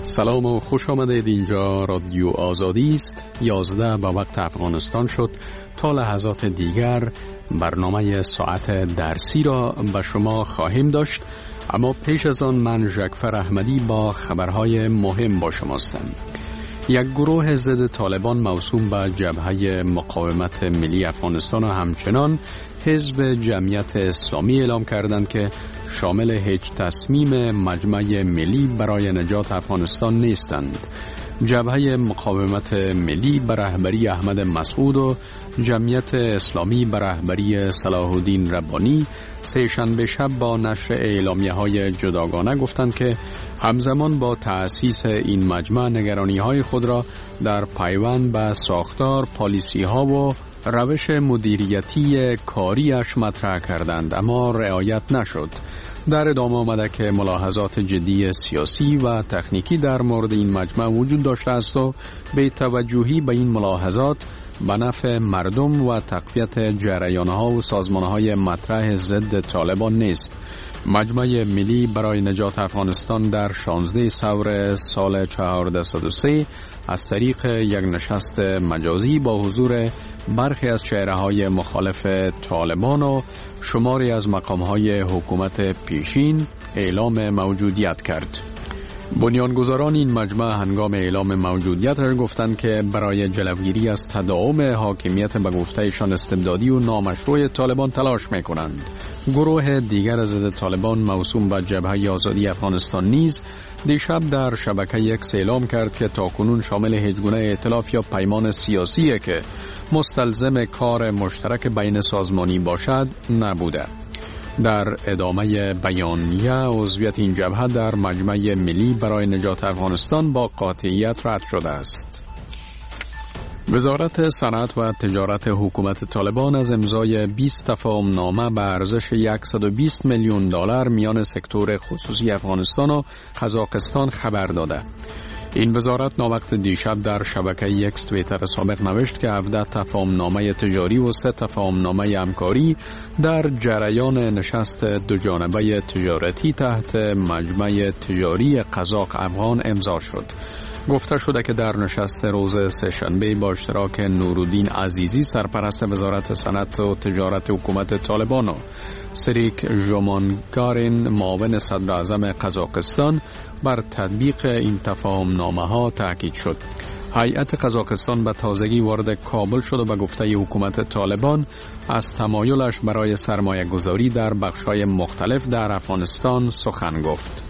سلام و خوش آمدید. اینجا رادیو آزادی است. 11 به وقت افغانستان شد. تا لحظات دیگر برنامه ساعت درسی را به شما خواهیم داشت، اما پیش از آن من ژکفر احمدی با خبرهای مهم با شما هستم. یک گروه ضد طالبان موسوم به جبهه مقاومت ملی افغانستان و همچنان حزب جمعیت اسلامی اعلام کردند که شامل هیچ تصمیم مجمع ملی برای نجات افغانستان نیستند. جبهه مقاومت ملی به رهبری احمد مسعود و جمعیت اسلامی به رهبری صلاح الدین ربانی سه‌شنبه شب با نشر اعلامیه‌های جداگانه گفتند که همزمان با تأسیس این مجمع نگرانی‌های خود را در پیوند به ساختار، پالیسی‌ها و روش مدیریتی کاریش مطرح کردند، اما رعایت نشد. در ادامه آمده که ملاحظات جدی سیاسی و تکنیکی در مورد این مجمع وجود داشته است و به توجهی به این ملاحظات به نفع مردم و تقویت جریان‌ها و سازمان‌های مطرح ضد طالبان نیست. مجمع ملی برای نجات افغانستان در 16 ثور سال 1403 از طریق یک نشست مجازی با حضور برخی از چهره‌های مخالف طالبان و شماری از مقام‌های حکومت پیشین اعلام موجودیت کرد. بنیانگذاران این مجمع هنگام اعلام موجودیت گفتند که برای جلوگیری از تداوم حاکمیت به گفتهشان استبدادی و نامشروع طالبان تلاش می‌کنند. گروه دیگر ضد طالبان موسوم به جبهه آزادی افغانستان نیز دیشب در شبکه اکس اعلام کرد که تاکنون شامل هیچ گونه ائتلاف یا پیمان سیاسی که مستلزم کار مشترک بین سازمانی باشد نبوده. در ادامه بیانیه عضویت این جبهه در مجمع ملی برای نجات افغانستان با قاطعیت رد شده است. وزارت صنعت و تجارت حکومت طالبان از امضای 20 تفاهم نامه به ارزش 120 میلیون دلار میان سکتور خصوصی افغانستان و قزاقستان خبر داده. این وزارت ناوقت دیشب در شبکه اکس توییتر سابق نوشت که 17 تفاهم نامه تجاری و 3 تفاهم نامه همکاری در جریان نشست دوجانبه تجارتی تحت مجمع تجاری قزاق افغان امضا شد. گفته شده که در نشست روز سه‌شنبه با اشتراک نورالدین عزیزی سرپرست وزارت صنعت و تجارت حکومت طالبان و سریک ژومانگارین معاون صدر اعظم قزاقستان بر تطبیق این تفاهم نامه ها تاکید شد. هیئت قزاقستان به تازگی وارد کابل شد و به گفته حکومت طالبان از تمایلش برای سرمایه گذاری در بخش‌های مختلف در افغانستان سخن گفت.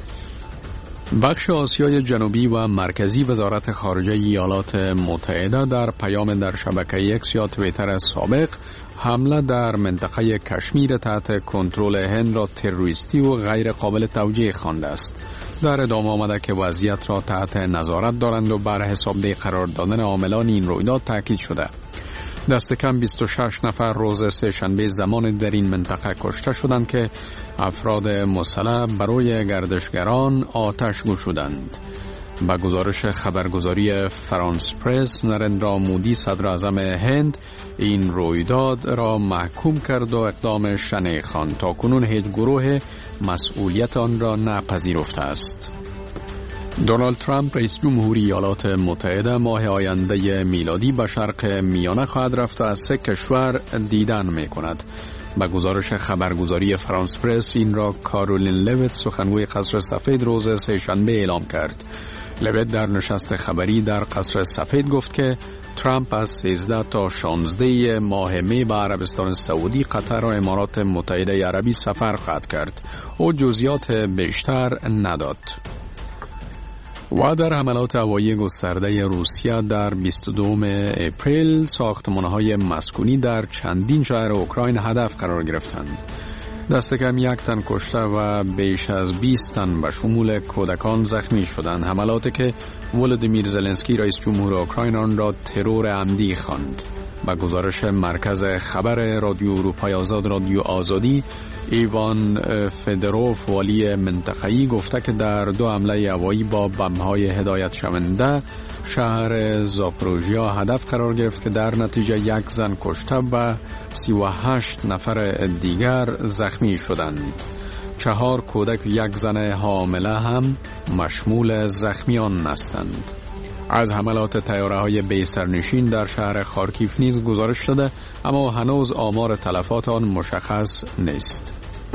بخش آسیای جنوبی و مرکزی وزارت خارجه ایالات متحده در پیام در شبکه اکس یا توییتر سابق حمله در منطقه کشمیر تحت کنترل هند را تروریستی و غیر قابل توجیه خوانده است. در ادامه آمده که وضعیت را تحت نظارت دارند و بر حسابدهی قرار دادن عاملان این رویداد تاکید شده. دست کم 26 نفر روز سه‌شنبه زمان در این منطقه کشته شدند که افراد مسلح برای گردشگران آتش گشودند. با گزارش خبرگزاری فرانس پرس، نرندرا مودی صدر اعظم هند این رویداد را محکوم کرد و اقدام شنیع خواند. تاکنون هیچ گروه مسئولیت آن را نپذیرفته است. دونالد ترامپ رئیس جمهوری ایالات متحده ماه آینده میلادی به شرق میانه خواهد رفت و از 3 کشور دیدن می کند. با گزارش خبرگزاری فرانس پرس این را کارولین لویت سخنگوی قصر سفید روز سه‌شنبه اعلام کرد. لویت در نشست خبری در قصر سفید گفت که ترامپ از 13 تا 16 ماه می به عربستان سعودی، قطر و امارات متحده عربی سفر خواهد کرد. او جزئیات بیشتر نداد. و در حملات هوایی گسترده روسیه در 22 اپریل ساختمان‌های مسکونی در چندین شهر اوکراین هدف قرار گرفتند. دست کم 1 تن کشته و بیش از 20 تن به شمول کودکان زخمی شدند. حملاتی که ولودیمیر زلنسکی رئیس جمهور اوکراین آن را ترور عمدی خواند. با گزارش مرکز خبر رادیو اروپای آزاد رادیو آزادی، ایوان فدروف والی منطقه‌ای گفته که در 2 حمله هوایی با بمب‌های هدایت شونده شهر زاپروژیا هدف قرار گرفت که در نتیجه 1 زن کشته و 38 نفر دیگر زخمی شدند. 4 کودک و 1 زن حامله هم مشمول زخمیان هستند. از حملات طیاره‌های بی سرنشین در شهر خارکیف نیز گزارش شده، اما هنوز آمار تلفات آن مشخص نیست.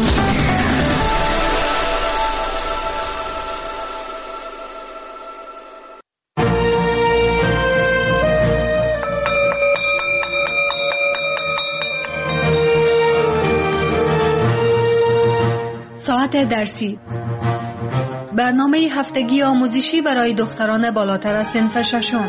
ساعت درسی، برنامه هفتگی آموزشی برای دختران بالاتر از صنف ششم.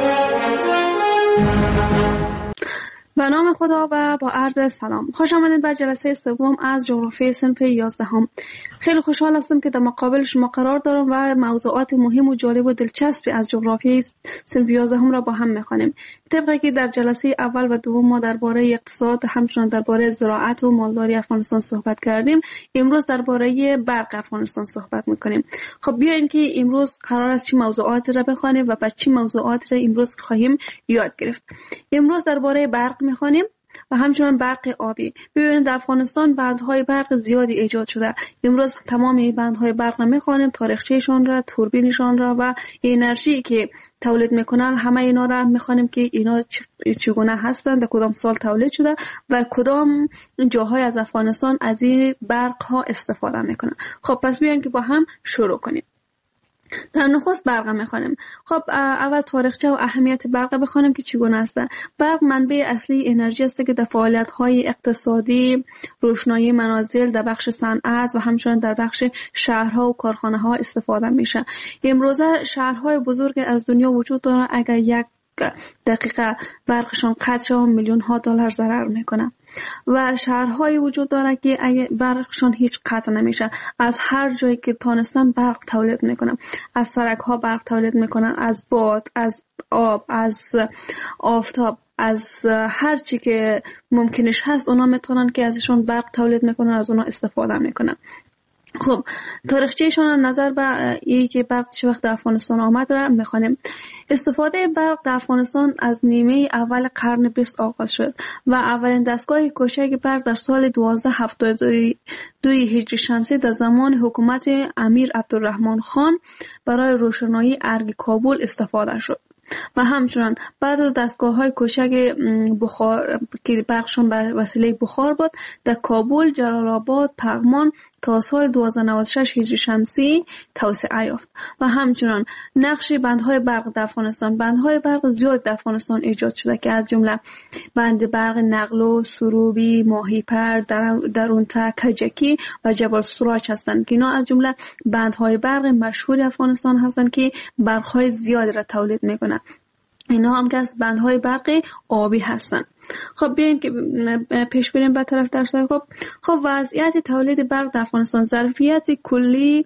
به نام خدا و با عرض سلام، خوش آمدید بر جلسه سوم از جغرافی صنف 11. خیلی خوشحال هستم که در مقابل شما قرار دارم و موضوعات مهم و جالب و دلچسبی از جغرافی صنف 11 را با هم می‌خوانیم. طبقی که در جلسه اول و دوم ما درباره اقتصاد، همچنین درباره زراعت و مالداری افغانستان صحبت کردیم، امروز درباره برق افغانستان صحبت می‌کنیم. خب بیاین که امروز قرار است چه موضوعاتی را بخوانیم و بعد چه موضوعاتی را امروز خواهیم یاد گرفت. امروز درباره برق می‌خوانیم و همچنان برق آبی. ببینید در افغانستان بندهای برق زیادی ایجاد شده. امروز تمام این بندهای برق را می‌خوانیم، تاریخچه‌شان را، توربینشان را و انرژی که تولید میکنن، همه اینا را می‌خوانیم که اینا چگونه هستند، در کدام سال تولید شده و کدام جاهای از افغانستان از این برق ها استفاده میکنن. خب پس بیاین که با هم شروع کنیم. در نخست برق میخوانیم. خب اول تاریخچه و اهمیت برق بخوانیم که چگونه است. برق منبع اصلی انرژی است که در فعالیت‌های اقتصادی، روشنایی منازل، در بخش صنعت و همچنین در بخش شهرها و کارخانه‌ها استفاده میشه. امروزه شهرهای بزرگ از دنیا وجود دارند اگر یک دقیقه برقشان قطع شود میلیون ها دلار ضرر میکنه و شهرهایی وجود داره که اگه برقشان هیچ قطع نمیشه، از هر جایی که تانستن برق تولید میکنن، از سرک ها برق تولید میکنن، از باد، از آب، از آفتاب، از هر چی که ممکنش هست اونا میتونن که ازشون برق تولید میکنن، از اونا استفاده میکنن. خب تاریخچه‌شان نظر به این که برق چه وقت در افغانستان آمد را میخوانیم. استفاده برق در افغانستان از نیمه اول قرن 20 آغاز شد و اولین دستگاه کوچک برق در سال 1272 هجری شمسی در زمان حکومت امیر عبدالرحمن خان برای روشنایی ارگ کابل استفاده شد و همچنان بعد از دستگاه‌های کوچک بخار که برقشون به وسیله بخار بود در کابل، جلال آباد، پغمان تا سال 1296 هجری شمسی توسعه یافت و همچنان نقش بندهای برق در افغانستان. بندهای برق زیاد در افغانستان ایجاد شده که از جمله بند برق نقلو، سروبی، ماهیپر، درونتا، کجکی و جبل سراج هستند که اینا از جمله بندهای برق مشهور افغانستان هستند که برقهای زیادی را تولید میکنند. اینا هم که از بندهای برق آبی هستند. خب بیاین که پیش بریم به طرف درس. خب وضعیت تولید برق در افغانستان، ظرفیت کلی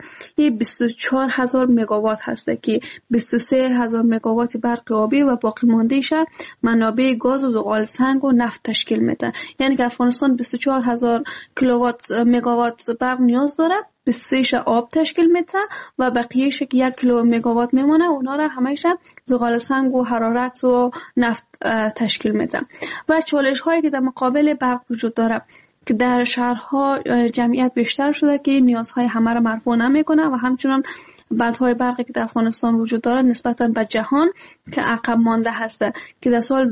24000 مگاوات هسته که 23000 مگاوات برق آبی و باقی مانده‌اش منابع گاز و زغال سنگ و نفت تشکیل میده. یعنی که افغانستان 24000 کیلووات مگاوات برق نیاز داره، 23 آب تشکیل میده و بقیه‌اش که 1 کیلو مگاوات میمونه، اونا را همه‌اش زغال سنگ و حرارت و نفت تشکیل میده. و چالش هایی که در مقابل برق وجود داره که در شهرها جمعیت بیشتر شده که نیازهای همه را مرفوع نمیکنه و همچنان بندهای برقی که در افغانستان وجود داره نسبتاً به جهان که عقب مانده هسته که در سال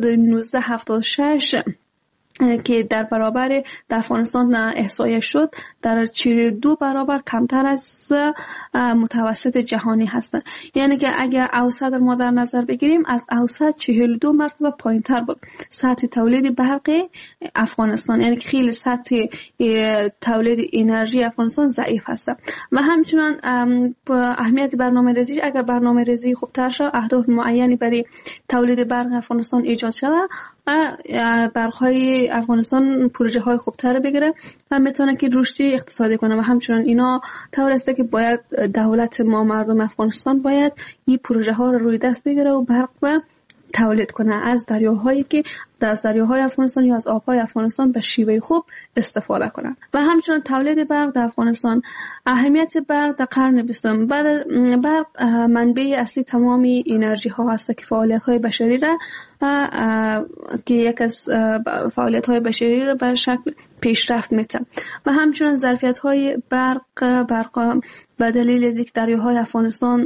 1976 که در برابر در افغانستان احصایه شد در 42 برابر کمتر از متوسط جهانی هستند. یعنی که اگر اوسط ما در نظر بگیریم از اوسط 42 مرتبه پایینتر بود سطح تولید برق افغانستان. یعنی که خیلی سطح تولید انرژی افغانستان ضعیف هست و همچنان اهمیت برنامه‌ریزی. اگر برنامه‌ریزی خوبتر شد، اهداف معینی برای تولید برق افغانستان ایجاد شود و برق‌های افغانستان پروژه های خوبتر بگیره و میتونه که رشد اقتصادی کنه و همچنان اینا طور است که باید دولت ما، مردم افغانستان باید این پروژه ها رو روی دست بگیره و برق و تولید کنه از دریاهایی که از دریاهای افغانستان یا از آبهای افغانستان به شیوه خوب استفاده کنند. و همچنین تولید برق در افغانستان. اهمیت برق در قرن 20. برق منبع اصلی تمام انرژی ها است که فعالیت های بشری را که یک از فعالیت های بشری را به شکل پیشرفت میده. و همچنین ظرفیت های برق به دلیل دیگر دریاهای افغانستان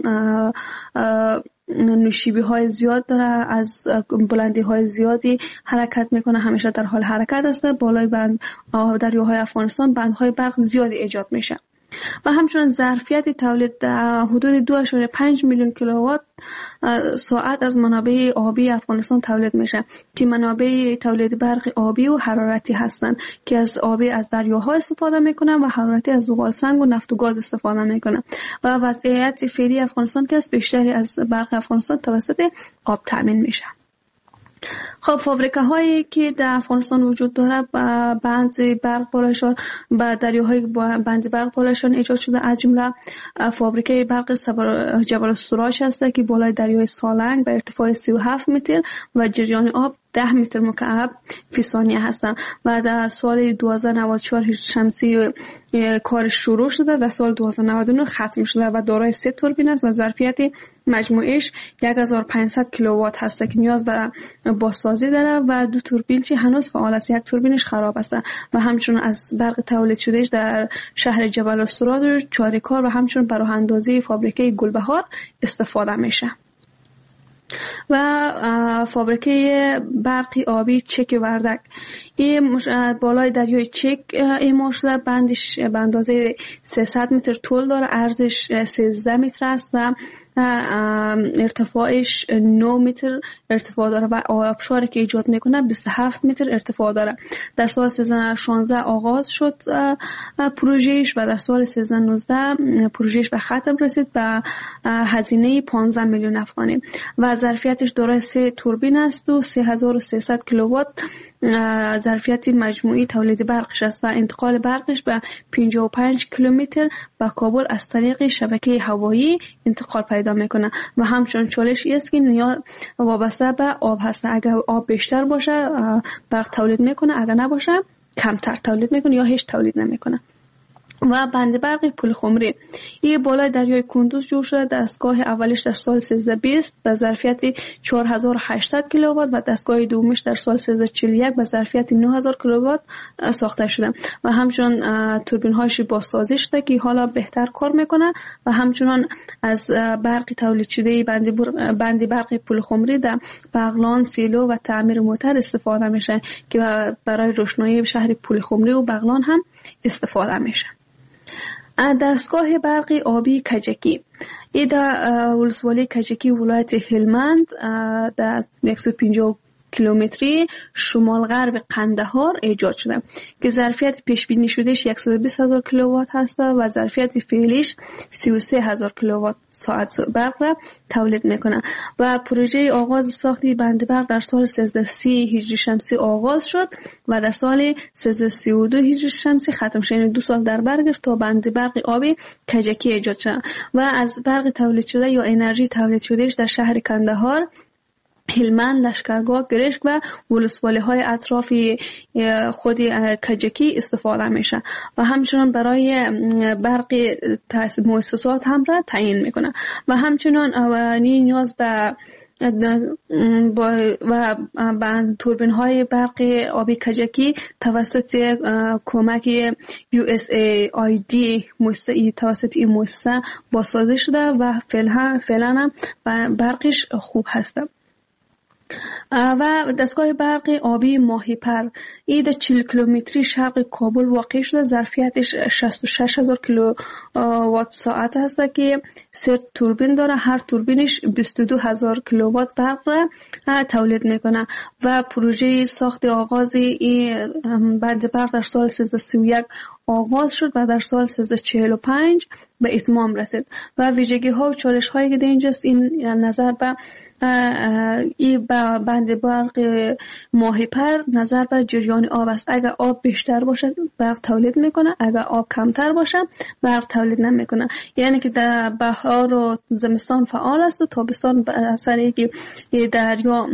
نوشیبی های زیاد داره، از بلندی های زیادی حرکت میکنه، همیشه در حال حرکت است. بالای بند دریاهای افغانستان بندهای برق زیادی ایجاد میشه. و همچنین ظرفیت تولید حدود 2.5 میلیون کیلووات ساعت از منابع آبی افغانستان تولید میشه که منابع تولید برق آبی و حرارتی هستند که از آبی از دریاها استفاده میکنن و حرارتی از زغال سنگ و نفت و گاز استفاده میکنن. و وضعیت فعلی افغانستان که از بیشتری از برق افغانستان توسط آب تامین میشه. خب فابریکه هایی که در افغانستان وجود داره بند برق بالایشان به دریاهای بند برق بالایشان ایجاد شده، از جمله فابریکه برق جبل السراج هست که بالای دریای سالنگ به ارتفاع 37 متر و جریان آب 10 متر مکعب فی ثانیه هستند و در سال 1294 هجری شمسی کارش شروع شده، در سال 1299 ختم شده و دارای 3 توربین است و ظرفیت مجموعش 1500 کیلووات هست که نیاز به بازسازی داره و 2 توربین چی هنوز فعال است، 1 توربینش خراب است. و همچنین از برق تولید شدهش در شهر جبل السراج و چاریکار و همچنین برای اندازه فابریکه گلبهار استفاده میشه. و فابریکه برقی آبی چک وردک این بالای دریای چک ایمار شده، بندش به اندازه 300 متر طول داره، عرضش 13 متر است و ارتفاعش 9 متر ارتفاع داره و آبشاری که ایجاد میکنه 27 متر ارتفاع داره. در سال 1316 آغاز شد پروژهش و در سال 1319 پروژهش به ختم رسید به هزینه 15 میلیون افغانی و ظرفیتش دارای 3 توربین است و 3300 کیلووات ظرفیت مجموعی تولید برقش است و انتقال برقش به 55 کیلومتر به کابل از طریق شبکه هوایی انتقال پیدا میکنه. و همچنین چالش است که نیاز وابسته به آب هست، اگر آب بیشتر باشه برق تولید میکنه، اگر نباشه کمتر تولید میکنه یا هیچ تولید نمیکنه. و بند برق پل خمری این بالای دریای کندوز جور شده، دستگاه اولش در سال 1320 به ظرفیت 4800 کیلووات و دستگاه دومش در سال 1341 به ظرفیت 9000 کیلووات ساخته شده و همچنین توربین هاش بازسازی شده که حالا بهتر کار میکنه. و همچنین از برق تولید شده بند برق پل خمری در بغلان، سیلو و تعمیر موتر استفاده میشه که برای روشنایی شهر پل خمری و بغلان هم استفاده میشه. دستگاه برقی آبی کجکی این در ولسوالی کجکی ولایت هلمند در 150 کیلومتری شمال غرب قندهار ایجاد شده که ظرفیت پیش بینی شدهش 120,000 کیلووات هست و ظرفیت فعلیش 33,000 کیلووات ساعت برق را تولید میکنه. و پروژه آغاز ساخت بند برق در سال 1330 هجری شمسی آغاز شد و در سال 1332 هجری شمسی ختم شد، یعنی 2 سال در بر گرفت تا بند برق آبی کجکی ایجاد شد. و از برق تولید شده یا انرژی تولید شدهش در شهر قندهار، هلمند، لشکرگاه، گرشک و ولسوالی های اطراف خود کجکی استفاده میشه و همچنان برای برق مؤسسات هم را تعیین میکنه. و همچنان نیاز به و توربین های برق آبی کجکی توسط کمک USAID توسط این مؤسسه بازسازی شده و فعلا برقش خوب هست. و دستگاه برق آبی ماهیپر این در 40 کیلومتری شرق کابل واقع شده، ظرفیتش 66,000 کیلووات ساعت هست که 3 توربین داره، هر توربینش 22,000 کیلووات برق را تولید میکنه. و پروژه ساخت آغاز این بند برق در سال 1331 آغاز شد و در سال 1345 به اتمام رسید. و ویژگی ها و چالش هایی که در اینجاست این نظر به این بند برق ماهیپر نظر بر جریان آب است. اگر آب بیشتر باشه برق تولید میکنه، اگر آب کمتر باشه برق تولید نمیکنه. یعنی که در بهار و زمستان فعال است و تابستان اثر اینکه دریا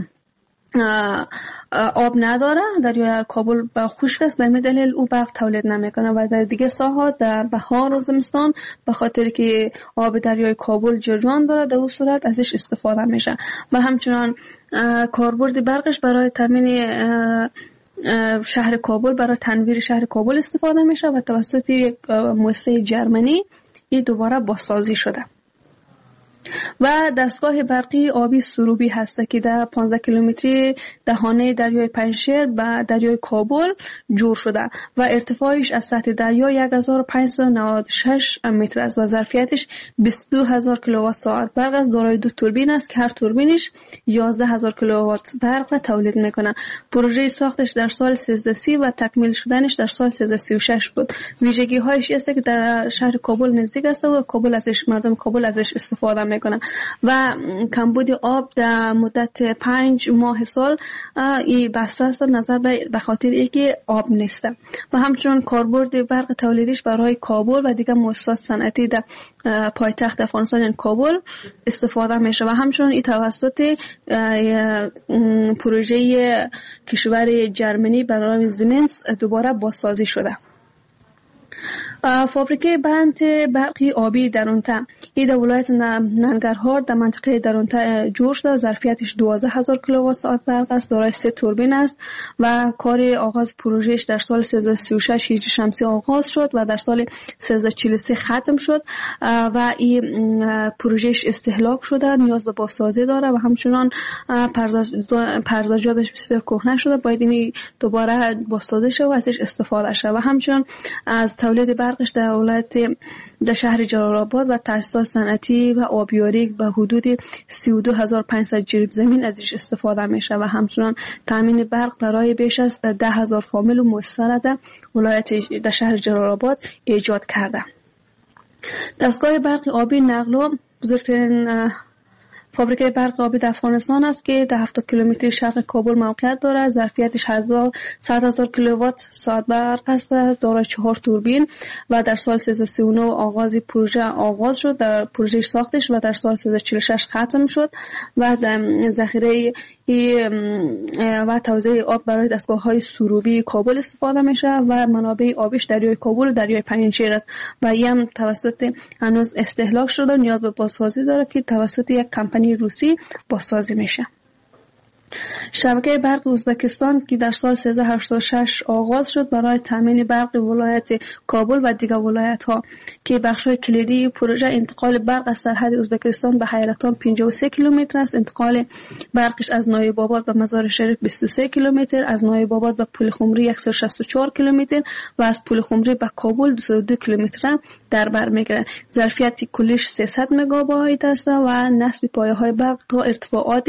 آب نداره، دریای کابل خشک است، به همین دلیل او برق تولید نمیکنه. و در دیگه ساحات در بهار و زمستان به خاطر که آب دریای کابل جریان داره در اون صورت ازش استفاده میشه. و همچنان کاربرد برقش برای تامین شهر کابل، برای تنویر شهر کابل استفاده میشه و توسط مؤسسه جرمنی این دوباره بازسازی شده. و دستگاه برقی آبی سروبی هست که در 15 کیلومتری دهانه دریای پنجشیر به دریای کابل جور شده و ارتفاعش از سطح دریا 1596 متر است و ظرفیتش 22000 کیلووات ساعت برق است. دارای دو توربین است که هر توربینش 11000 کیلووات برق تولید میکنه. پروژه ساختش در سال 1330 و تکمیل شدنش در سال 1336 بود. ویژگی هایش است که در شهر کابل نزدیک است و مردم کابل ازش استفاده میکنه و کمبود آب در مدت 5 ماه سال این بسته است نظر به خاطر اینکه آب نیست. و همچنین کاربرد برق تولیدش برای کابل و دیگر مؤسسات صنعتی در پایتخت افغانستان یعنی کابل استفاده میشه و همچنین این توسط پروژه کشور جرمنی برای زمینس دوباره بازسازی شده. فابریکه بند برقی آبی درونتا این در ولایت ننگرهار در منطقه درونتا جور شده. ظرفیتش 12000 کیلووات ساعت برق است. دارای 3 توربین است و کار آغاز پروژهش در سال 1336 هجری شمسی آغاز شد و در سال 1343 ختم شد و این پروژهش استهلاک شده، نیاز به بازسازی داره و همچنان پردازجاتش بسیار کهنه شده، باید این دوباره بازسازی شه و ازش استفاده شه. و همچنان از تولید برقش در ولایت در شهر جلال آباد و تأسیسات صنعتی و آبیاری به حدود 32500 جریب زمین ازش استفاده میشه و همچنان تامین برق برای بیش از 10000 فامیل و مؤسسه در ولایت در شهر جلال آباد ایجاد کرده. دستگاه برق آبی نقلو بزرگترین فابریکه برق آبی در افغانستان است که در 70 کیلومتری شرق کابل موقعیت دارد. ظرفیتش 100,000 کیلووات ساعت برق است. دارای 4 توربین و در سال 1339 آغاز پروژه آغاز شد، در پروژه ساختش و در سال 1346 ختم شد و در ذخیره و توزیع آب برای دستگاه‌های سروبی کابل استفاده میشه و منابع آبیش دریای کابل و دریای پنجشیر است و این توسط هنوز استهلاک شده، نیاز به بازسازی داره که توسط یک کمپانی روسی بازسازی میشه. شبکه برق ازبکستان که در سال 1386 آغاز شد برای تامین برق ولایت کابل و دیگر ولایت ها که بخش‌های کلیدی پروژه انتقال برق از سرحد ازبکستان به حیرتان 53 کیلومتر است. انتقال برقش از نایب آباد به مزار شریف 23 کیلومتر، از نایب آباد به پل خمری 164 کیلومتر و از پل خمری به کابل 22 کیلومتر در بر میگیره. ظرفیت کلیش 300 مگابایت است و نصب پایه‌های برق تا ارتفاعات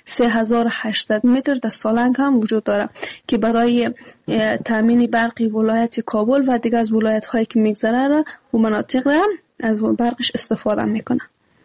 3800 متر در سالنگ هم وجود داره که برای تامین برقی ولایت کابل و دیگر از ولایت هایی که میگذره و مناطق را از برقش استفاده میکنه.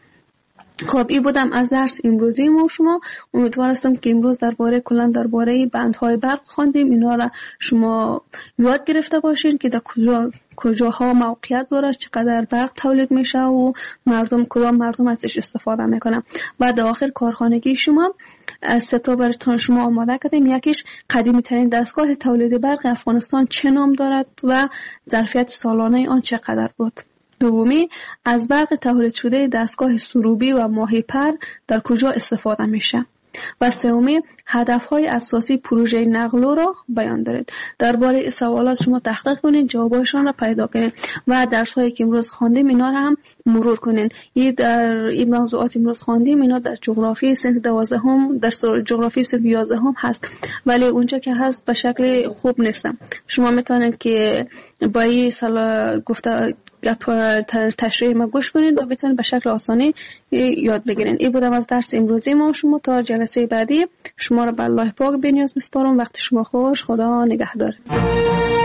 خب این بودم از درس امروزی ما شما. امیدوار هستم که امروز درباره بندهای برق خواندیم، اینا را شما یاد گرفته باشین که در کجاها موقعیت داره، چقدر برق تولید میشه و کدام مردم ازش استفاده میکنن. و در آخر کارخانگی شما از 3 تا براتون شما آماده کردیم. یکیش قدیمی ترین دستگاه تولید برق افغانستان چه نام دارد و ظرفیت سالانه آن چقدر بود. دومی از برق تولید شده دستگاه سروبی و ماهیپر در کجا استفاده میشه. و سومی هدفهای اساسی پروژه نقلو را بیان دارید. درباره این سوالات شما تحقیق کنید، جوابشان را پیدا کنید و درس‌هایی که امروز خواندیم اینا را هم مرور کنید. این موضوعات امروز خواندیم اینا در جغرافی صنف 12 در جغرافی صنف 11 هست، ولی اونجا که هست به شکل خوب نیستم. شما میتونید که با این تشریح ما گوش کنید و بتونید به شکل آسانی یاد بگیرید. این بودم از درس امروزی ما شما. تا جلسه بعدی شما را به الله پاک بی‌نیاز میسپارم. وقت شما خوش. خدا نگهدارت.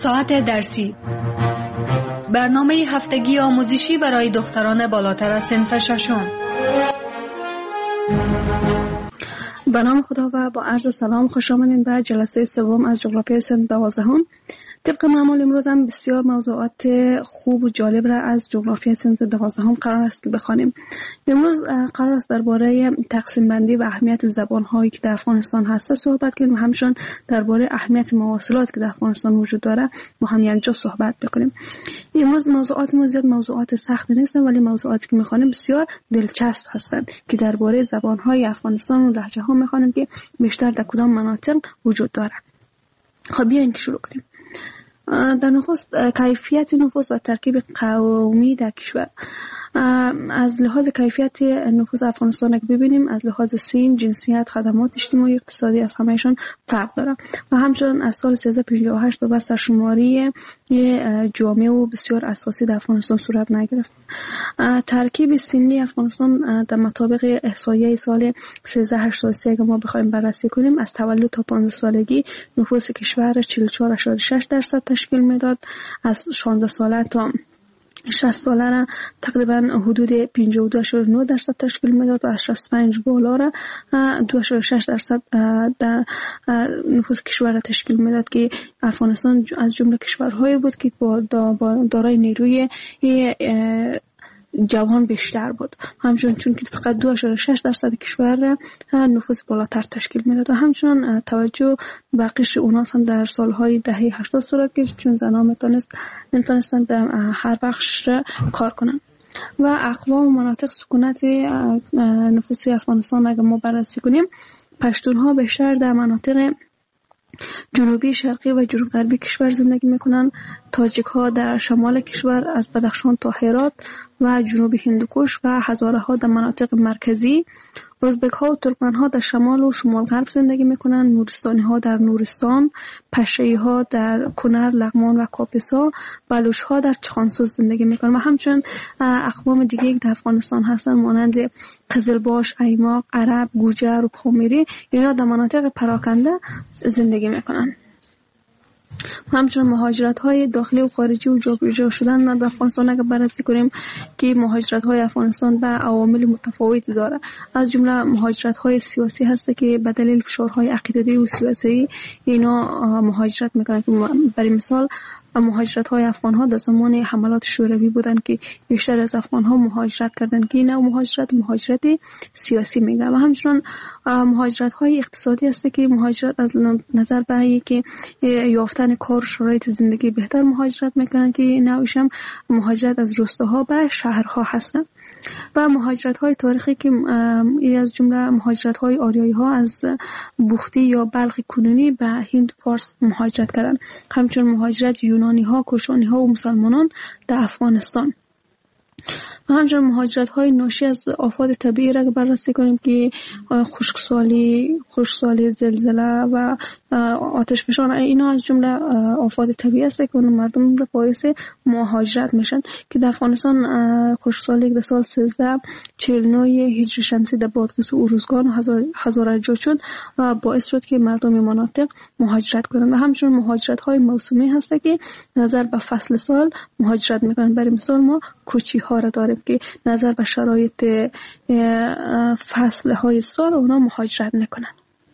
ساعت درسی، برنامه هفتگی آموزشی برای دختران بالاتر از صنف ششم. به نام خدا و با عرض سلام خوش آمدین به جلسه سوم از جغرافیای صنف 12. طبق معمول امروز هم بسیار موضوعات خوب و جالب را از جغرافیای صنف 12 قرار است که بخوانیم. امروز قرار است درباره تقسیم بندی و اهمیت زبان‌هایی که در افغانستان هست صحبت کنیم و همچنین درباره اهمیت مواصلات که در افغانستان وجود داره با هم یک جا صحبت بکنیم. امروز موضوعات ما زیاد موضوعات سخت نیستن، ولی موضوعاتی که می‌خوانیم بسیار دلچسب هستند که درباره زبان‌های افغانستان و لهجه‌ها می‌خوانیم که بیشتر در کدام مناطق وجود داره. خب بیاین که شروع کنیم. در نخست کیفیت نفوس و ترکیب قومی در کشور. از لحاظ کیفیت نفوس افغانستان اگه ببینیم، از لحاظ سن، جنسیت، خدمات اجتماعی، اقتصادی از همهشون فرق داره و همچنین از سال 1358 به بعد سرشماری جامع و بسیار اساسی در افغانستان صورت نگرفت. ترکیب سنی افغانستان در مطابق احصایه سال 1383 اگه ما بخوایم بررسی کنیم، از تولد تا 15 سالگی نفوس کشور 44.6% تشکیل میداد، از 16 ساله تا 60 ساله را تقریبا حدود 52.9% تشکیل میداد و از 65 بالا را 2.6% در نفوس کشور را تشکیل میداد که افغانستان از جمله کشورهایی بود که با دارای نیروی جوان بیشتر بود، همچنین چون که فقط 2.6% کشور نفوس بالاتر تشکیل میداد و همچنین توجه به قشر اوناس هم در سالهای دهه 80 صورت گرفت، چون زنان نمیتونستن در هر بخش کار کنن. و اقوام و مناطق سکونت نفوسی افغانستان اگر ما بررسی کنیم، پشتونها بیشتر در مناطق جنوبی، شرقی و جنوب غربی کشور زندگی میکنن. تاجیک ها در شمال کشور از بدخشان تا هرات و جنوب هندوکش و هزاره ها در مناطق مرکزی. ازبک ها و ترکمن ها در شمال و شمال غرب زندگی میکنن. نورستانی ها در نورستان، پشه‌ای ها در کنر، لغمان و کاپیسا، بلوچ ها در چخانسوز زندگی میکنن و همچنین اقوام دیگه که در افغانستان هستن مانند قزلباش، ایماق، عرب، گوجر و پامیری، اینا در مناطق پراکنده زندگی میکنن. همچنین مهاجرت های داخلی و خارجی و جابجا شدن در افغانستان اگر بررسی کنیم که مهاجرت های افغانستان به عوامل متفاوتی داره. از جمله مهاجرت های سیاسی هست که به دلیل فشارهای عقیدتی و سیاسی اینا مهاجرت میکنن. برای مثال مهاجرت های افغان ها در زمان حملات شوروی بودن که بیشتر از افغان ها مهاجرت کردن که این مهاجرت سیاسی میگن. و همچنین مهاجرت های اقتصادی هست که مهاجرت از نظر به اینکه یافتن کار، شرایط زندگی بهتر مهاجرت میکنن که نوعش هم مهاجرت از روستاها به شهرها هستن. و مهاجرت های تاریخی که از جمله مهاجرت های آریایی ها از بوختی یا بلخ کنونی به هند فارس مهاجرت کردن. همچنین مهاجرت یونانی ها، کوشانی ها و مسلمانان در افغانستان. و همچنین مهاجرت های ناشی از آفات طبیعی را بررسی کنیم که خشکسالی، زلزله و آتش فشان، اینا از جمله آفات طبیعی است که مردم را باعث مهاجرت میشن که در افغانستان خشکسالی در سال 1349 هجری شمسی در بادغیس و ارزگان و هزارجو شد و باعث شد که مردم مناطق مهاجرت کنند. و همچنین مهاجرت های موسمی هست که نظر به فصل سال مهاجرت میکنن. برای مثال ما کوچی ها را داریم که نظر به شرایط فصل های سال اونا مهاجرت میکنن.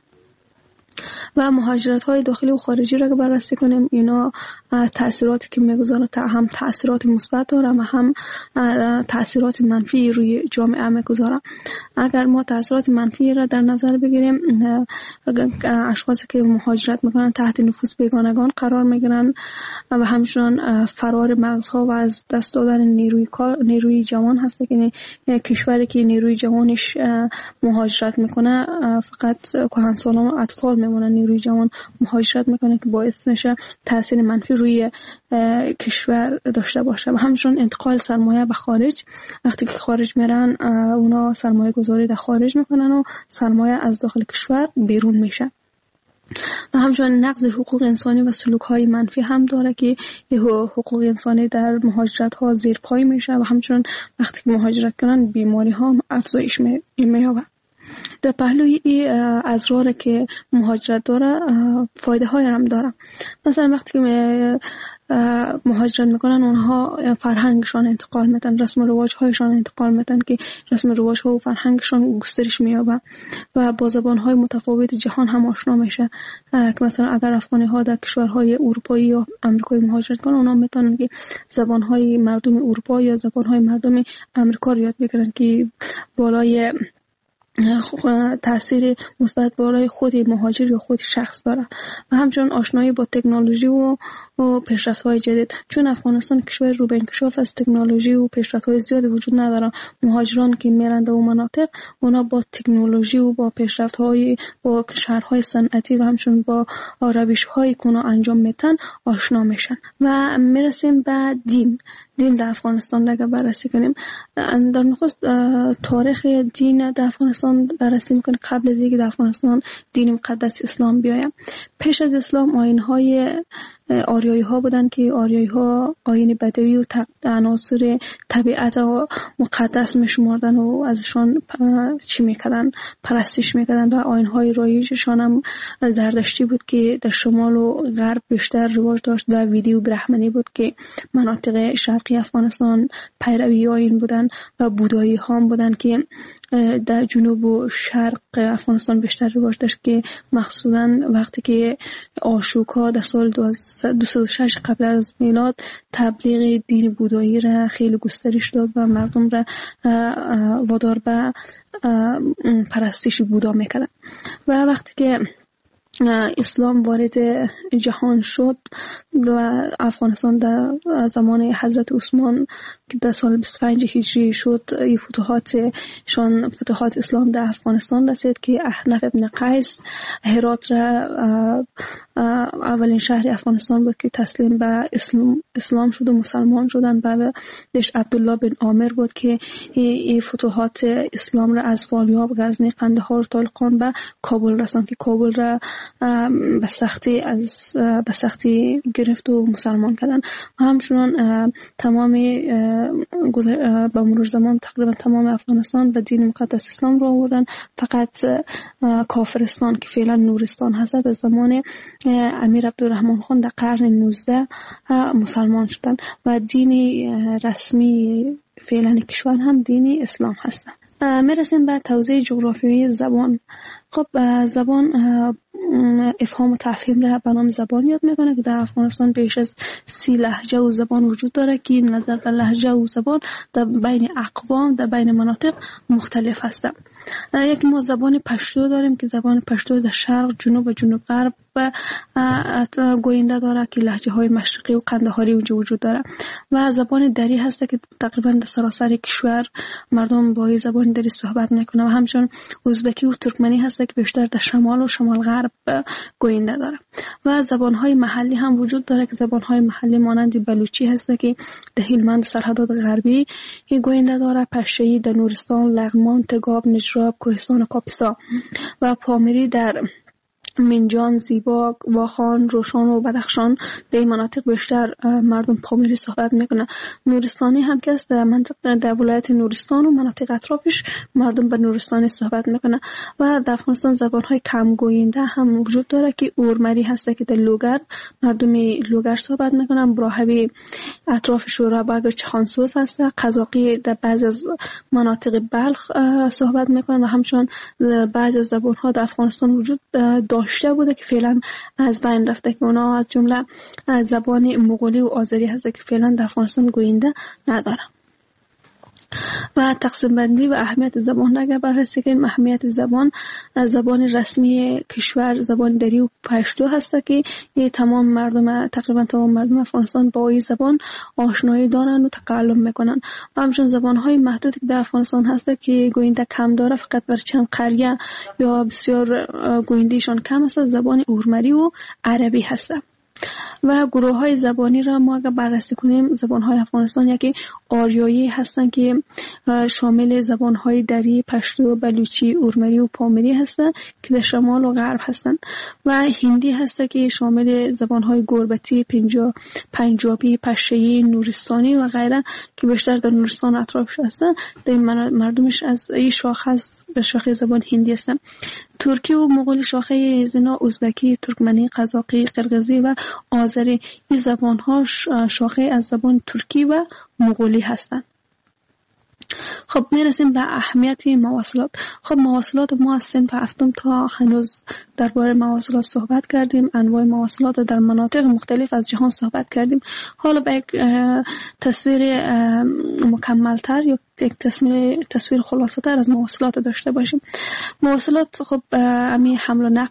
و مهاجرت های داخلی و خارجی را که بررسی کنیم، اینا تأثیراتی که میگذارن هم تأثیرات مثبت داره و هم تأثیرات منفی روی جامعه میگذارن. اگر ما تأثیرات منفی را در نظر بگیریم، اشخاصی که مهاجرت میکنن تحت نفوذ بیگانگان قرار میگیرن و همچنین فرار مرزها و از دست دادن نیروی جوان هست که کشوری که نیروی جوانش مهاجرت میکنه فقط کهنسالان و اطفال میمونن. نیروی جوان مهاجرت میکنه که باعث میشه تاثیر منفی روی کشور داشته باشه. و همچنین انتقال سرمایه به خارج، وقتی که خارج میرن اونا سرمایه گذاری در خارج میکنن و سرمایه از داخل کشور بیرون میشه. و همچنین نقض حقوق انسانی و سلوک‌های منفی هم داره که حقوق انسانی در مهاجرت ها زیر پای میشه و همچنین وقتی که مهاجرت کنن بیماری ها افزایش می‌یابه. در پهلوی ازرار که مهاجرت داره فایده های هم داره. مثلا وقتی که مهاجرت میکنن اونها فرهنگشان انتقال میدن، رسم و رواج هایشان انتقال میدن که رسم و رواج ها و فرهنگشان گسترش مییابه و با زبان های متفاوت جهان هم آشنا میشه. که مثلا اگر افغانی ها در کشورهای اروپایی یا آمریکایی مهاجرت کنن اونها میتونن که زبان های مردم اروپا یا زبان های مردم آمریکا رو یاد بگیرن که بالای تاثیر مثبت بالای خود مهاجر یا خود شخص داره. و همچنین آشنایی با تکنولوژی و پیشرفت‌های جدید، چون افغانستان کشور رو به انکشاف از تکنولوژی و پیشرفت‌های زیادی وجود نداره. مهاجران که میرند و مناطق اونا با تکنولوژی و با پیشرفت‌های با شهرهای صنعتی و همچنین با روش‌های که اونا انجام میدن آشنا میشن. و میرسیم به دین در افغانستان اگه بررسی کنیم، در نخست تاریخ دین در افغانستان بررسی میکنیم. قبل از اینکه در افغانستان دین مقدس اسلام بیاید، پیش از اسلام آیین‌های آریایی ها بودن که آریایی ها آیین بدوی و عناصر طبیعت مقدس میشمردن و ازشان چی میکردن؟ پرستش میکردن. و آیین های رایجشان هم زردشتی بود که در شمال و غرب بیشتر رواج داشت و ویدی و برهمنی بود که مناطق شرقی افغانستان پیروی آیین بودن. و بودایی ها هم بودن که در جنوب و شرق افغانستان بیشتر رواج داشت که مخصوصا وقتی که آشوکا در سال 206 قبل از میلاد تبلیغ دین بودایی را خیلی گسترش داد و مردم را وادار به پرستش بودا میکردن. و وقتی که اسلام وارد جهان شد و افغانستان در زمان حضرت عثمان که در سال 25 هجری شد، این فتوحات اسلام در افغانستان رسید که احنف ابن قیس هرات را اولین شهر افغانستان بود که تسلیم به اسلام شد و مسلمان شدن. بعدش عبدالله بن عامر بود که این فتوحات اسلام را از فالیاب، غزنی، قندهار، طالقان به کابل رساند که کابل را به سختی گرفت و مسلمان کردن. و همچنان تمام به مرور زمان تقریبا تمام افغانستان به دین مقدس اسلام رو آوردن. فقط کافرستان که فعلا نورستان هست از زمان امیر عبدالرحمن خان در قرن 19 مسلمان شدن و دین رسمی فعلا کشور هم دین اسلام هست. میرسیم به توضیح جغرافیایی زبان. خب زبان افهام و تفهیم را به نام زبان یاد میکنه که در افغانستان بیش از 30 لهجه و زبان وجود داره که نظر به لهجه و زبان در بین اقوام در بین مناطق مختلف هستن. یک ما زبان پشتو داریم که زبان پشتو در شرق، جنوب و جنوب غرب گوینده داره که لهجه های مشرقی و قندهاری اونجا وجود داره. و زبان دری هست که تقریبا در سراسر کشور مردم با این زبان دری صحبت میکنه. و همچنین ازبکی و ترکمنی هست که بیشتر در شمال و شمال غرب گوینده داره. و زبان های محلی هم وجود داره که زبان های محلی مانند بلوچی هست که در هلمند و سرحدات غربی گوینده داره، پشه‌ای در نورستان، لغمان، تگاب، نجراب، کوهستان و کاپیسا. و پامیری در منجان، زیبا، واخان، روشان و بدخشان در این مناطق بیشتر مردم پامیری صحبت میکنن. نورستانی هم که است در ولایت نورستان و مناطق اطرافش مردم به نورستانی صحبت میکنن. و در افغانستان زبانهای کم گوینده هم وجود داره که اورمری هست که در لوگر مردم لوگر صحبت میکنن. براهوی اطراف شورابگ و چخانسوز هست. قزاقی در بعض از مناطق بلخ صحبت میکنن. و همچنین بعض از زبانها در افغانستان وجود داشته بوده که فعلا از بین رفته که اونا از جمله زبان مغولی و آذری هست که فعلا در افغانستان گوینده نداره. و تقسیم بندی و اهمیت زبان اگر بررسی کنیم، اهمیت زبان رسمی کشور زبان دری و پشتو هست که تقریبا تمام مردم افغانستان با این زبان آشنایی دارن و تکلم میکنن. و همچنین زبانهای محدودی که در افغانستان هست که گوینده کم داره، فقط در چند قریه یا بسیار گویندهشان کم هست، زبان اورمری و عربی هست. و گروه های زبانی را ما اگر بررسی کنیم، زبان های افغانستان یکی آریایی هستند که شامل زبان های دری، پشتو، بلوچی، اورمری و پامری هستند که در شمال و غرب هستند و هندی هست که شامل زبان های گربتی، پنجابی، پشتویی، نورستانی و غیره که بیشتر در نورستان اطرافش هستند. در مردمش از این شاخه زبان هندی هستند. ترکی و مغولی شاخه زنا، ازبکی، ترکمنی، قزاقی، قرقیزی و آذری، این زبان ها شاخه از زبان ترکی و مغولی هستند. خب میرسیم به اهمیت مواصلات. خب مواصلات ما از صنف هفتم تا هنوز درباره مواصلات صحبت کردیم، انواع مواصلات در مناطق مختلف از جهان صحبت کردیم. حالا به یک تصویر مکملتر یا یک تصویر خلاصه تر از مواصلات داشته باشیم. مواصلات خب امی حمل و نقل